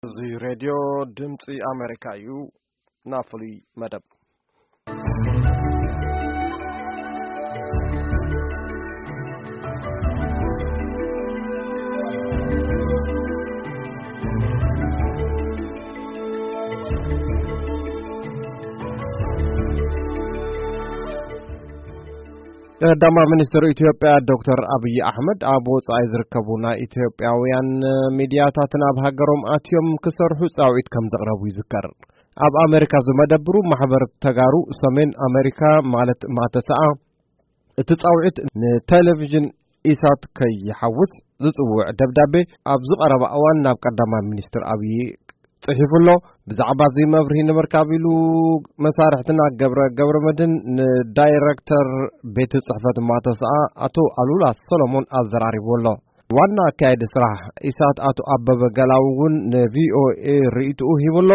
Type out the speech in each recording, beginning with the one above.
زي راديو دمتي أمريكا نافلي مدب قدام منستر إثيوبيا دكتور أبي أحمد أبو سعيد ركبونا إثيوبياويان ميدياتاتنا بهاجرهم أتيوم كسرحو صاويت كم زغربو يذكر أب أمريكا زمدبرو محبر تجارو سمين أمريكا مالت ما تسعى تتصاويت تلفزيون إيسات كي يحوس زصوع دبدبة أب زغرب أوان ناب قدام منستر أبي صحيح الله بزعبا زي ما برهين مركابيلو مسارحتنا قبر مدن دايركتر بيت الصحفة ما تسعى أتو ألولا سولومون الزراري والله وانا كايد سراح إسات أتو أبب قلاوون VOA رئيتو هي والله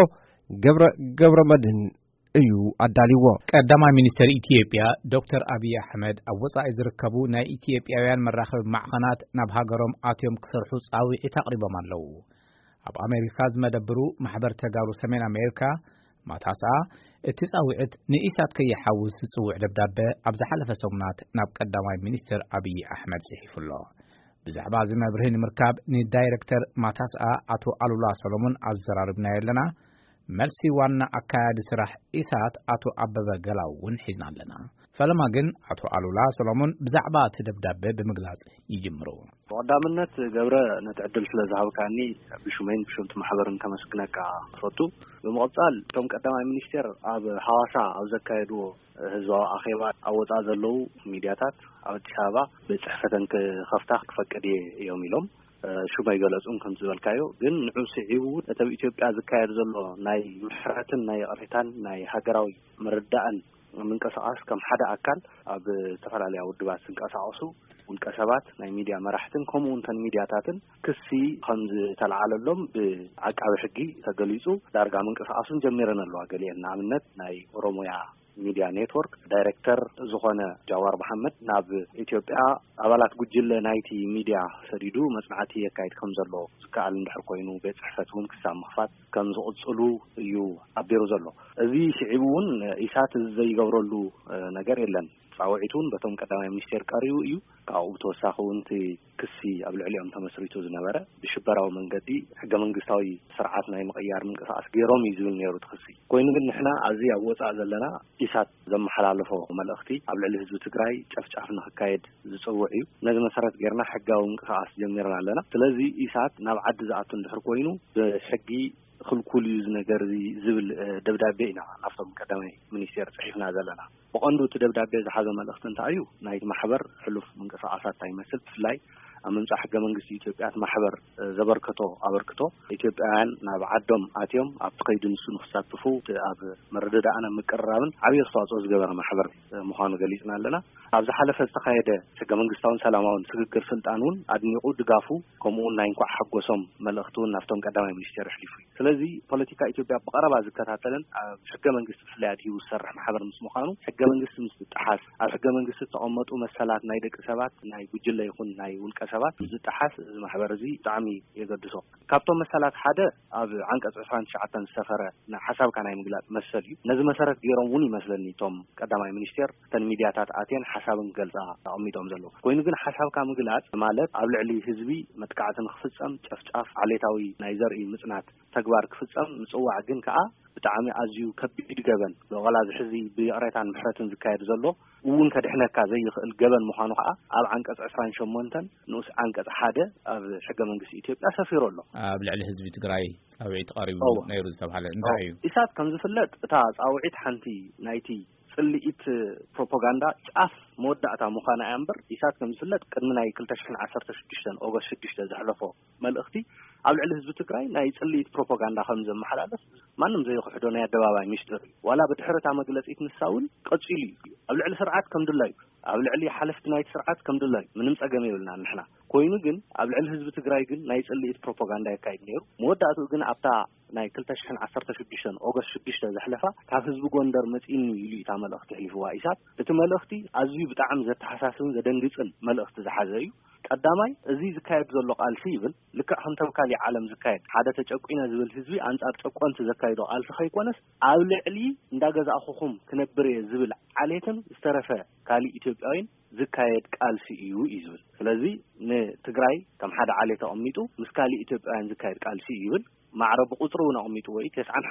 قبر مدن أيو أداليوا قدام منستر إثيوبيا دكتور أبي أحمد أوصى إزركبو نا إثيوبياويان مراخب معخنات نبهاجرهم آتيوم كسر حوص أوي تقريبا من لو أب أمريكا زمدبرو محبر تجارو سمين أمريكا ما تسعى التساويت نئيسات كي يحوز تسوع دبدبة أبز حلف سمنات ناب قدامي منستر أبي أحمد صحيح الله بزعبا زي ما برهن مركب ني دايركتر ما تسعى أتو ألولا سولومون الزرار بناير لنا ملسي وانا أكاد سرح إيسات أتو أبب قلاو ونحزنا لنا فلما قن أتو ألولا سولومون بزعبا تدبدبة بمقلاز يجمرو قدامنت جبرة نتعدل في الزهاو كاني بشومين بشومت محبرن كمسكناك فوتو بمقطال توم قدام المينستر أب حواسا أو زكايدو هزوا أخيبات أو تازلو ميدياتات أو تشابا بصحفتن كخفتاق فكدي يومي لهم شو ما يقولون كم زوال كايو جن نعوسعيو تبي إثيوبيا زكاير زلوا ناي محرتن ناي أريتان ناي هجراوي مردان من كساس كم حدا أكل أب تفعل عليه أود بس كساسو والكسبات ناي ميديا مرحتن كمون تن ميدياتاتن كسي خمز تلعال اللهم بعقاب حقي تجلسوا درجة من كساسون جميرنا اللوا قليل نعملت ناي روميا ميديا نيتورك دايركتر زخانة جوار محمد ناب إثيوبيا أولاد جل نايتي ميديا سريدو مصنعتي كايت خمزلو زكال ندحر كوينو بيت صحفتون كسام مخفات كان زقصلو يو أبيرو زلو ذي شعبون إسات زي جورلو نجار إلن فعوعتون بتوم كدام ميستر كاريو يو كأو توساخون تي كسي قبل عليهم تمسريتو زنبرة بشبرة ومن قدي حاجة من قصاي سرعتنا مغيار من قصاص جيروم يزول نيرو تخسي كوينو قلنا إحنا عزيز أبوات عزلنا إسات زم حلالفو ملأختي قبل عليه زو تجراي شافنا حكايد زوعي لازم مسارات غيرنا حاجة ومن قصاص جميرنا لنا تلازي إسات نبعد زعتون دحر كوينو بحقي كل يزنا جرزي زبل دبدابينا نفسهم كدامي منيسير صحيفنا زلنا وقندو تدبدابي زحاجة ملأختن تعيو نايت محبر حلف من قصاصات تايمسل فلاي أمن صح جمانجس إثيوبيا محبر زبركتو أبركتو إثيوبيان نبعدهم آتيوم أبتقيد نسون خساتفو أب مردد أنا مكرران عبير صوت جبر محبر مخان جليسنا لنا أبز حلف استقايدة جمانجس تون سلامون سجل سلطانون أدني يقود جافو كمون ناينكو حق وسم ملأختون نفتون كدامي منيستير حليفي سلزي بوليتيكا إثيوبيا بقرب ذكرها تلن حق جمانجس فلاد يوسر محبر مسمخانو حق جمانجس مستحاس حق جمانجس تأمت ومسالات نايدك سبات ناي بجلة يكون ناي والكسبات زتحس محبر زي تعمي يقدسو كابتن مسالات حدا أب عنك أسعفان شعتن سفرة حساب كان يمقلات مسلي نزل مسارات جيروني مثلني توم قدامي منيستير تن ميدياتات آتين حساب قلزا أمي توم زلو كوينو كن حساب كان مقلات مالت قبل علي حزبي متقعتن خفصم شفشاف عليتاوي نايزر مصنعت تكبار خفصم مصوع جن كأ بتعامي أزيو كبير جبن وغلاز حزي بقريتان محرتن زكاير زلو وون كدحنا كزي الجبن محانوها أب عنك أسعفان شمونتن نوس عنك حدا أب حاجة من قصة إثيوبيا سفير الله بالعلي حزب تجراي أو عيد قريب نيرو تبع الإنتاج إسات كم زفلت تاز أو عيد حنتي نايتي اللي إت بروباغندا أف مودة أتا مخانا أمبر إسات كم زفلت كنا يكل تشحن 10 شدشتن أو 6 زحلفه مال أختي قبل على حزب تجراي نايت اللي بروباغندا خمسة محلات ما نم زي خدونا يدوابا مشتري ولا بتحرت عم قلت إت نساول قصيلي قبل على سرعات كم دلاي قبل علي حلفت نايت سرعات كم دلاي من نمسك جميلنا نحنا كوينو جن قبل على حزب تجراي جن نايت اللي إت بروباغندا كايد نير مودة أتو جن أبتاع ناي كل تشحن 10 شدشتن أو 6 زحلفة كحزب جوندر متين يلي تعمل أختي حلف وايسات تتمل أختي أزوي بتعم زت حساسون زدنجزن مل أخت زحزايو ቀዳማይ እዚ ዝካየድ ዘሎ ቃልሲ ይብል ልክዕ ከምቶም ካሊ ዓለም ዝካየድ ሓደ ተጨቁይና ዝብል ህዝቢ አንጻር ጨቆንቲ ዝካየዶ ቃልሲ ከይኮነስ ኣብ ልዕሊ እንዳገዛእኹም ክነብር ዝብል ዓሌትን ዝተረፈ ካሊ ኢትዮጵያዊን ዝካየድ ቃልሲ እዩ ይዝብል ስለዚ ንትግራይ ከም ሓደ ዓሌት ተቀሚጡ ምስ ካሊ ኢትዮጵያውያን ዝካየድ ቃልሲ ይብል ማዕረብ ቁጥሩ ነቀሚጡ ወይ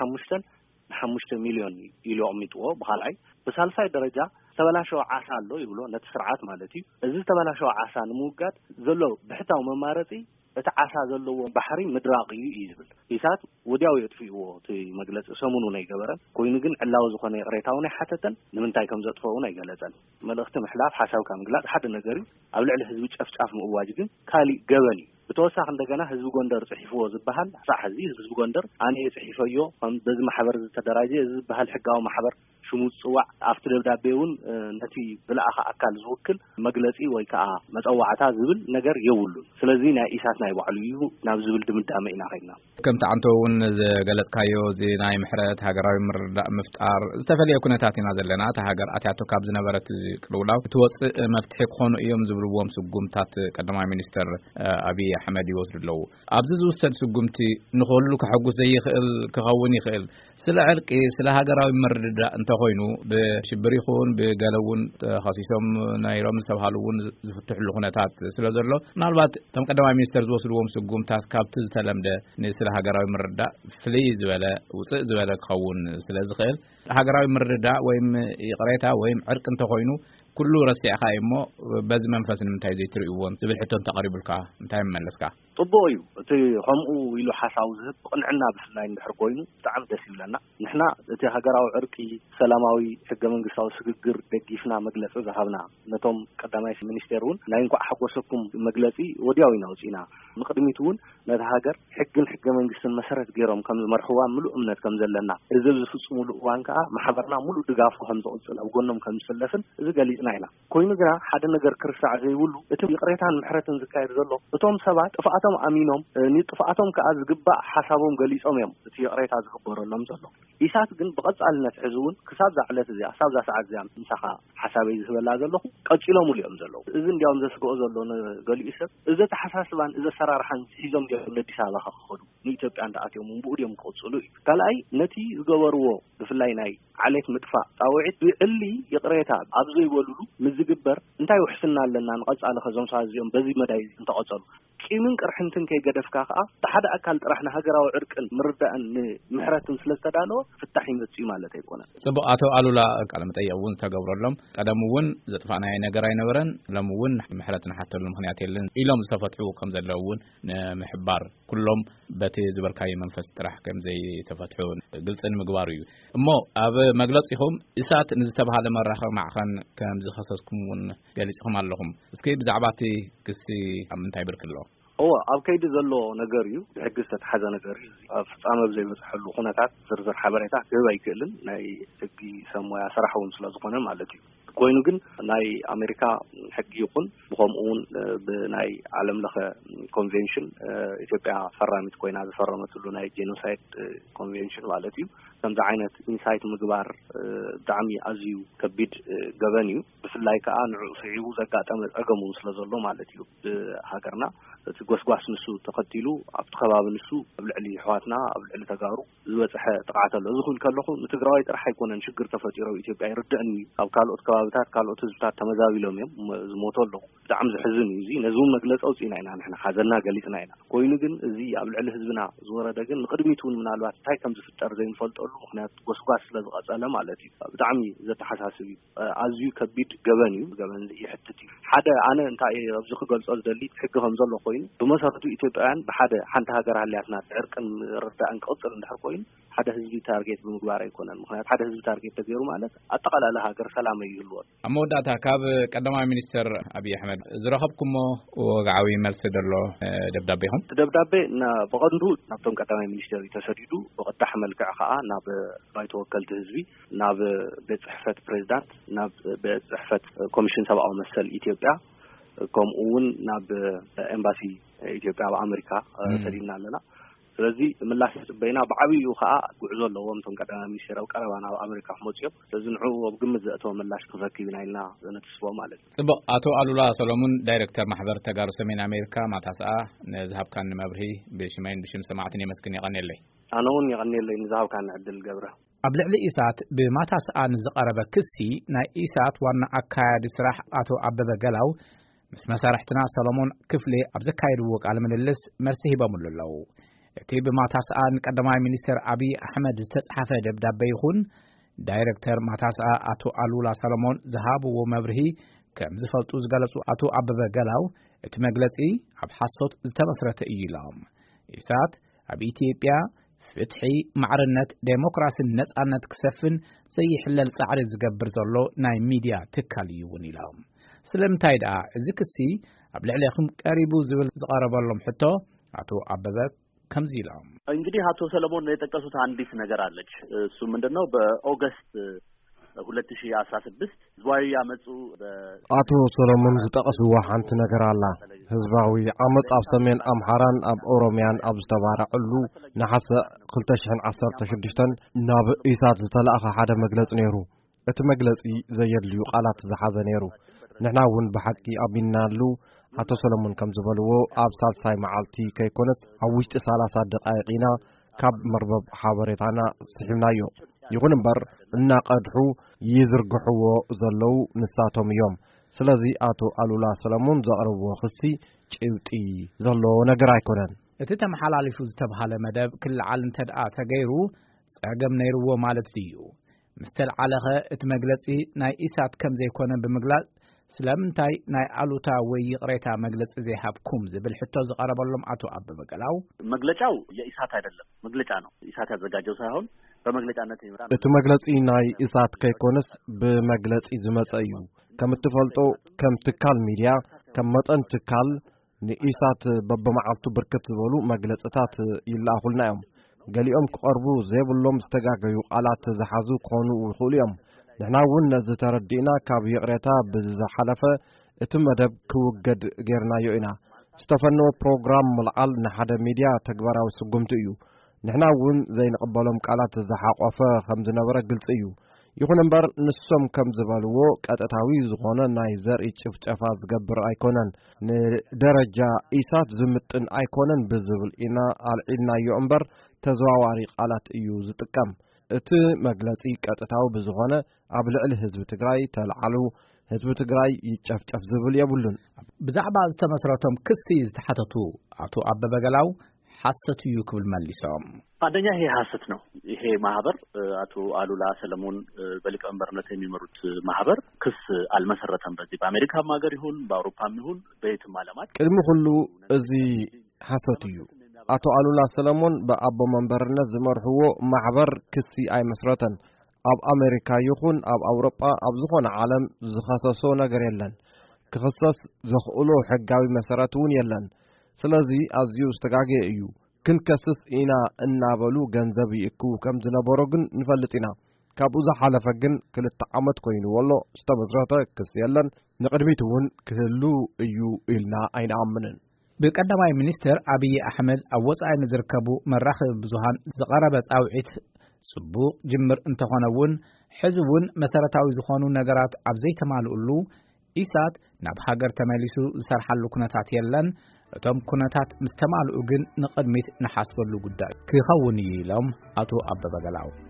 95 ሚሊዮን ኢሉ ቀሚጡዎ በኋላይ በሳልሳይ ደረጃ ተበላሽው ዓሳ ኣሎ ይብሎ ነቲ ስርዓት ማለት እዩ እዚ ተበላሽው ዓሳ ንምውጋድ ዘሎ ብሕታው መማረጺ እቲ ዓሳ ዘለዎ ባሕሪ ምድራቅ እዩ ይዝብል ኢሳት ወዲያው የጥፊዎ እቲ መግለጽ ሰሙኑ ናይ ገበረ ኮይኑ ግን ዕላው ዝኾነ ቅሬታው ናይ ሓተተን ንምንታይ ከም ዘጥፈው ናይ ገለጸን መልእኽቲ ምሕላፍ ሓሳብካ ምግላጽ ሓደ ነገር ኣብ ልዕሊ ህዝቢ ጨፍጫፍ ምእዋጅ ግን ካሊ ገበን ብተወሳኺ እንደገና ህዝቢ ጎንደር ጽሒፍዎ ዝበሃል ሳሕዚ ህዝቢ ጎንደር ኣነ ጽሒፈዮ ከም በዚ ማሕበር ዝተደራጀ እዚ ዝበሃል ሕጋዊ ማሕበር ሽሙ ጽዋዕ ኣብቲ ደብዳቤውን ነቲ ብልኣኸ ኣካል ዝውክል መግለጺ ወይ ከዓ መጸዋዕታ ዝብል ነገር የብሉን ስለዚ ናይ ኢሳት ናይ ባዕሉ እዩ ናብ ዝብል ድምዳመ ኢና ኸይና ከምቲ አንተውን ዝገለጽካዮ እዚ ናይ ምሕረት ሃገራዊ ምርዳእ ምፍጣር ዝተፈልየ ኩነታት ኢና ዘለና እቲ ሃገር ኣትያቶ ካብ ዝነበረት ቅልውላው ትወፅእ መፍትሒ ክኾኑ እዮም ዝብልዎም ስጉምታት ቀዳማይ ሚኒስተር አብይ አሕመድ ይወስድለው ኣብዚ ዝውሰድ ስጉምቲ ንኹሉ ክሕጉስ ዘይኽእል ክኸውን ይኽእል ስለ ዕርቂ ስለ ሃገራዊ ምርዳእ እንተኾይኑ ብሽብር ይኹን ብገለውን ተኸሲሶም ናይሮም ዝተባሃሉውን ዝፍትሕሉ ኩነታት ስለ ዘሎ ምናልባት እቶም ቀዳማይ ሚኒስተር ዝወስድዎም ስጉምታት ካብቲ ዝተለምደ ስለ ሃገራዊ ምርዳእ ፍልይ ዝበለ ውፅእ ዝበለ ክኸውን ስለ ዝኽእል ሃገራዊ ምርዳእ ወይም ይቅሬታ ወይም ዕርቂ እንተኾይኑ ኩሉ ረሲዕኻ እሞ በዚ መንፈስ ንምንታይ ዘይትርእይዎን ዝብል ሕቶን ተቐሪቡልካ እንታይ መመለስካ ጥቡቅ እዩ እቲ ከምኡ ኢሉ ሓሳብ ዝህብ ቅንዕና ብፍላይ እንድሕር ኮይኑ ብጣዕሚ ደስ ይብለና ንሕና እቲ ሃገራዊ ዕርቂ ሰላማዊ ሕገ መንግስታዊ ስግግር ደጊፍና መግለጺ ዝሃብና ነቶም ቀዳማይ ሚኒስተር እውን ናይ እንኳዕ ሓጎሰኩም መግለጺ ወዲያው ይናውጪና ንቅድሚት እውን ነቲ ሃገር ሕግን ሕገ መንግስትን መሰረት ገይሮም ከም ዝመርሕዋ ሙሉእ እምነት ከም ዘለና እዚ ዝፍጽሙሉ እዋን ከዓ ማሕበርና ሙሉእ ድጋፍ ከም ዝቕጽል ኣብ ጎኖም ከም ዝፍለፍን እዚ ገሊጽና ኢና ኮይኑ ግና ሓደ ነገር ክርሳዕ ዘይብሉ እቲ ይቅሬታን ምሕረትን ዝካየድ ዘሎ እቶም ሰባት ጥፋኣቶም ኣሚኖም ንጥፋኣቶም ከዓ ዝግባእ ሓሳቦም ገሊጾም እዮም እቲ ይቅሬታ ዝግበረሎም ዘሎ ኢሳት ግን ብቐጻልነት ሕዝቡን ክሳብ ዛዕለት እዚኣ ክሳብ ዛሰዓት እዚኣ ምሳኻ ሓሳበይ ዝህበላ ዘለኹ ቀፂሎም እዮም ዘለዉ እዚ እንዲያውም ዘስግኦ ዘሎ ገሊኡ ሰብ እዚ ተሓሳስባን እዚ ሰራርሓን ሒዞም ዲዮም ለአዲስ ኣበባ ክኸዱ ንኢትዮጵያ እንዳኣትዮም ብኡድዮም ክቕጽሉ እዩ ካልኣይ ነቲ ዝገበርዎ ብፍላይ ናይ ዓሌት ምጥፋእ ጣውዒት ብዕሊ ይቅሬታ ኣብ ዘይበሉሉ ምዝግበር እንታይ ውሕስና ኣለና ንቐጻለ ከዞም ሰባት እዚኦም በዚ መዳይ እንተቐጸሉ ቂምን ቅርሕንትን ከይገደፍካ ከዓ ብሓደ ኣካል ጥራሕና ሃገራዊ ዕርቅን ምርዳእን ምሕረትን ስለዝተዳለወ ፍታሕ ይመጽኡ ማለት ኣይኮነን ጽቡቕ ኣቶ ኣሉላ ቃለ መጠይቅ እውን ተገብረሎም ቀደም እውን ዘጥፋናይ ነገር ኣይነበረን ሎም እውን ምሕረትን ሓተሉ ምክንያት የለን ኢሎም ዝተፈትሑ ከም ዘለዉ እውን ንምሕባር ኩሎም በቲ ዝበልካይ መንፈስ ጥራሕ ከም ዘይተፈትሑ ግልጽን ምግባር እዩ እሞ ኣብ መግለጺኹም እሳት ንዝተባሃለ መራኸቢ ማዕኸን ከም ዝኸሰስኩም እውን ገሊጽኩም ኣለኹም እስኪ ብዛዕባ እቲ ክሲ ኣብ ምንታይ ብርክሎ ኣብ ከይዲ ዘሎ ነገር እዩ ሕጊ ዝተሓዘ ነገር እዩ ኣብ ፍጻመ ዘይበጽሐሉ ኩነታት ዝርዝር ሓበሬታ ክህብ ኣይክእልን ናይ ሕጊ ሰሞያ ስራሕ እውን ስለ ዝኾነ ማለት እዩ ኮይኑ ግን ናይ ኣሜሪካ ሕጊ ይኹን ብከምኡ እውን ብናይ ዓለም ለኸ ኮንቬንሽን ኢትዮጵያ ፈራሚት ኮይና ዝፈረመትሉ ናይ ጄኖሳይድ ኮንቬንሽን ማለት እዩ ከምዚ ዓይነት ኢንሳይት ምግባር ብጣዕሚ ኣዝዩ ከቢድ ገበን እዩ ብፍላይ ከዓ ንዕኡ ስዒቡ ዘጋጠመ ፀገሙ ስለ ዘሎ ማለት እዩ ብሃገርና እቲ ጎስጓስ ንሱ ተኸቲሉ ኣብቲ ከባቢ ንሱ ኣብ ልዕሊ ሕዋትና ኣብ ልዕሊ ተጋሩ ዝበፅሐ ጥቃዓት ኣሎ እዚ ኩል ከለኹ ንትግራዋይ ጥራሕ ኣይኮነን ሽግር ተፈጢሮ ኢትዮጵያ ይርድእን እዩ ኣብ ካልኦት ከባቢታት ካልኦት ህዝብታት ተመዛቢሎም እዮም ዝሞቱ ኣለኹ ብጣዕሚ ዝሕዝን እዩ እዚ ነዚ መግለፂ ኣውፂና ኢና ንሕና ሓዘና ገሊፅና ኢና ኮይኑ ግን እዚ ኣብ ልዕሊ ህዝብና ዝወረደ ግን ንቅድሚት እውን ምናልባት እንታይ ከም ዝፍጠር ዘይንፈልጠሉ ምክንያት ጎስጓስ ስለ ዝቐፀለ ማለት እዩ ብጣዕሚ ዘተሓሳስብ እዩ ኣዝዩ ከቢድ ገበን እዩ ገበን ይሕትት እዩ ሓደ ኣነ እንታይ ኣብዚ ክገልጾ ዝደሊ ሕጊ ከም ዘሎ ኮይኑ ብመሰረቱ ኢትዮጵያውያን ብሓደ ሓንቲ ሃገር ሃልያትና ዕርቅን ርዳእን ክቕፅል እንድሕር ኮይኑ ሓደ ህዝቢ ታርጌት ብምግባር ኣይኮነን ምክንያት ሓደ ህዝቢ ታርጌት ተገይሩ ማለት ኣጠቃላላ ሃገር ሰላም ይህልዎ ኣብ መወዳእታ ካብ ቀዳማይ ሚኒስተር አብይ አሕመድ ዝረኸብኩሞ ወግዓዊ መልሲ ደሎ ደብዳቤ ኢኹም ደብዳቤ ብቐንዱ ናብቶም ቀዳማይ ሚኒስተር ተሰዲዱ ብቕዳሕ መልክዕ ከዓ ናብ ባይቶ ወከልቲ ህዝቢ ናብ ቤት ጽሕፈት ፕሬዝዳንት ናብ ቤት ጽሕፈት ኮሚሽን ሰብኣዊ መሰል ኢትዮጵያ ከምኡ እውን ናብ ኤምባሲ ኢትዮጵያ በኣሜሪካ ሰዲድና ኣለና ስለዚህ ምላሽ ጽበይና بعبيو خا ጉዕዞ ኣለዎም ቶም ቀዳማ ሚኒስትር ኣብ ቀረባና ኣብ ኣሜሪካ ሞጽዮም ስለዚህ ንዑ ኣብ ግምት ዘእተው ምላሽ ክረክብና ኢልና ዘነትስቦ ማለት ጽቡቅ አቶ አሉላ ሰሎሞን ዳይሬክተር ማህበር ተጋሩ ሰሜን አሜሪካ ማታስአ ነዝሃብካን መብርሂ በሽማይን ብሽም ሰማዕትን የመስክን ይቀነለይ ኣነውን ይቀነለይ ንዝሃብካን ዕድል ገብረ ኣብ ልዕሊ ኢሳት ብማታስአ ንዝቀረበ ክሲ ናይ ኢሳት ዋና አካያዲ ስራሕ አቶ አበበ ገላው ምስ መሳርሕትና ሰሎሞን ክፍሌ ኣብ ዘካየድዎ ቃለ ምልልስ መልሲ ሂቦም ኣለዉ እቲ ብማታስአ ቀዳማይ ሚኒስትር አብይ አሕመድ ዝተጻሕፈ ደብዳቤ ይኹን ዳይሬክተር ማታስአ አቶ አሉላ ሰሎሞን ዝሃብዎ መብርሂ ከም ዝፈልጡ ዝገለጹ አቶ አበበ ገላው እቲ መግለጺ ኣብ ሓሶት ዝተመስረተ እዩ ኢሎም ኢሳት ኣብ ኢትዮጵያ ፍትሒ ማዕርነት ዴሞክራሲን ነጻነት ክሰፍን ዘይሕለል ጻዕሪ ዝገብር ዘሎ ናይ ሚድያ ትካል እዩ ኢሎም ስለምንታይ ደኣ እዚ ክሲ ኣብ ልዕሊኹም ቀሪቡ ዝብል ዝቀረበሎም ሕቶ አቶ አበበ ከምዚ ኢሎም እንግዲህ አቶ ሰለሞን የጠቀሱት አንዲት ነገር አለች እሱ ምንድነው በኦገስት 2016 ዝዋይ ያመጹ አቶ ሰለሞን ዝጠቀስዋ ሓንቲ ነገር አላ ህዝባዊ ዓመጽ ኣብ ሰሜን አምሓራን ኣብ ኦሮሚያን ኣብ ዝተባረዕሉ ነሐሰ 2016 ናብ ኢሳት ዝተላእኸ ሓደ መግለጽ ነይሩ እቲ መግለጺ ዘየድልዩ ቃላት ዝሓዘ ነይሩ ንሕና እውን ብሓቂ ኣቢናሉ አቶ ሰለሞን ከም ዝበልዎ ኣብ ሳልሳይ መዓልቲ ከይኮነስ ኣብ ውሽጢ 30 ደቂቃ ካብ መርበብ ሓበሬታና ስሒብናዮ ይኹን እምበር እናቀድሑ ይዝርግሕዎ ዘለው ንሳቶም እዮም ስለዚ አቶ አሉላ ሰለሞን ዘቕርብዎ ክሲ ጭብጢ ዘለዎ ነገር ኣይኮነን እቲ ተመሓላሊፉ ዝተባሃለ መደብ ክልዓል እንተደኣ ተገይሩ ጸገም ነይርዎ ማለት እዩ ምስተልዓለኸ እቲ መግለጺ ናይ ኢሳት ከም ዘይኮነ ብምግላጽ ስለምንታይ ናይ አሉታ ወይ ይቅሬታ መግለጽ ዘይሃብኩም ዝብል ሕቶ ዝቀረበሎም አቶ አበበ ገላው መግለጫው የኢሳት አይደለም መግለጫ ነው ኢሳት ያዘጋጀው ሳይሆን በመግለጫነት ይምራል እቲ መግለጺ ናይ ኢሳት ከይኮነስ በመግለጺ ዝመጸ እዩ ከም ትፈልጦ ከም ትካል ሚድያ ከም መጠን ትካል ንኢሳት በበመዓልቱ ብርክት ዝበሉ መግለጽታት ይላኹልና እዮም ገሊኦም ክቀርቡ ዘይብሎም ዝተጋገዩ ቃላት ዝሓዙ ኮኑ ይኽእሉ እዮም ንሕና እውን ነዚ ተረዲእና ካብ ይቅሬታ ብዝሓለፈ እቲ መደብ ክውገድ ጌርናዮ ኢና ዝተፈነወ ፕሮግራም ምልዓል ንሓደ ሚድያ ተግባራዊ ስጉምቲ እዩ ንሕና እውን ዘይንቅበሎም ቃላት ዝሓቆፈ ከም ዝነበረ ግልጽ እዩ ይኹን እምበር ንሶም ከም ዝበልዎ ቀጥታዊ ዝኾነ ናይ ዘርኢ ጭፍጨፋ ዝገብር ኣይኮነን ንደረጃ ኢሳት ዝምጥን ኣይኮነን ብዝብል ኢና አልዒልናዮ እምበር ተዘዋዋሪ ቃላት እዩ ዝጥቀም እቲ መግለጺ ቀጥታዊ ብዝኾነ ኣብ ልዕሊ ህዝቢ ትግራይ ተልዓሉ ህዝቢ ትግራይ ይጨፍጨፍ ዝብል የብሉን ብዛዕባ ዝተመስረቶም ክሲ ዝተሓተቱ አቶ አበበ ገላው ሐሰት እዩ ክብል መልሶም አንደኛ ይሄ ሐሰት ነው ይሄ ማህበር አቶ አሉላ ሰለሞን በሊቀመንበርነት የሚመሩት ማህበር ክስ አልመሰረተም በዚህ በአሜሪካም ሀገር ይሁን በአውሮፓም ይሁን በየትም ዓለማት ቅድም ሁሉ እዚ ሐሰት እዩ አቶ አሉላ ሰለሞን በአቦ መንበርነት ዝመርሕዎ ማህበር ክሲ ኣይመስረተን ኣብ አሜሪካ ይኹን ኣብ አውሮፓ ኣብ ዝኾነ ዓለም ዝኸሰሶ ነገር የለን ክኽሰስ ዝኽእሎ ሕጋዊ መሰረት እውን የለን ስለዚ ኣዝዩ ዝተጋገየ እዩ ክንከስስ ኢና እናበሉ ገንዘብ ይእክቡ ከም ዝነበሮ ግን ንፈልጥ ኢና ካብኡ ዝሓለፈ ግን 2 ዓመት ኮይኑ ወሎ ዝተመስረተ ክስ የለን ንቅድሚት እውን ክህሉ እዩ ኢልና ኣይንኣምንን በቀዳማይ ሚኒስትር አብይ አሕመድ አወጻይ ንዝርከቡ መራኸብ ብዙሃን ዝቀረበ ጻውዒት ጽቡቅ ጅምር እንተኾነውን ሕዝቡን መሰረታዊ ዝኾኑ ነገራት ኣብ ዘይተማልኡሉ ኢሳት ናብ ሃገር ተመሊሱ ዝሰርሓሉ ኩነታት የለን እቶም ኩነታት ምስተማልኡ ግን ንቅድሚት ንሓስበሉ ጉዳይ ክኸውን ኢሎም አቶ አበበ ገላው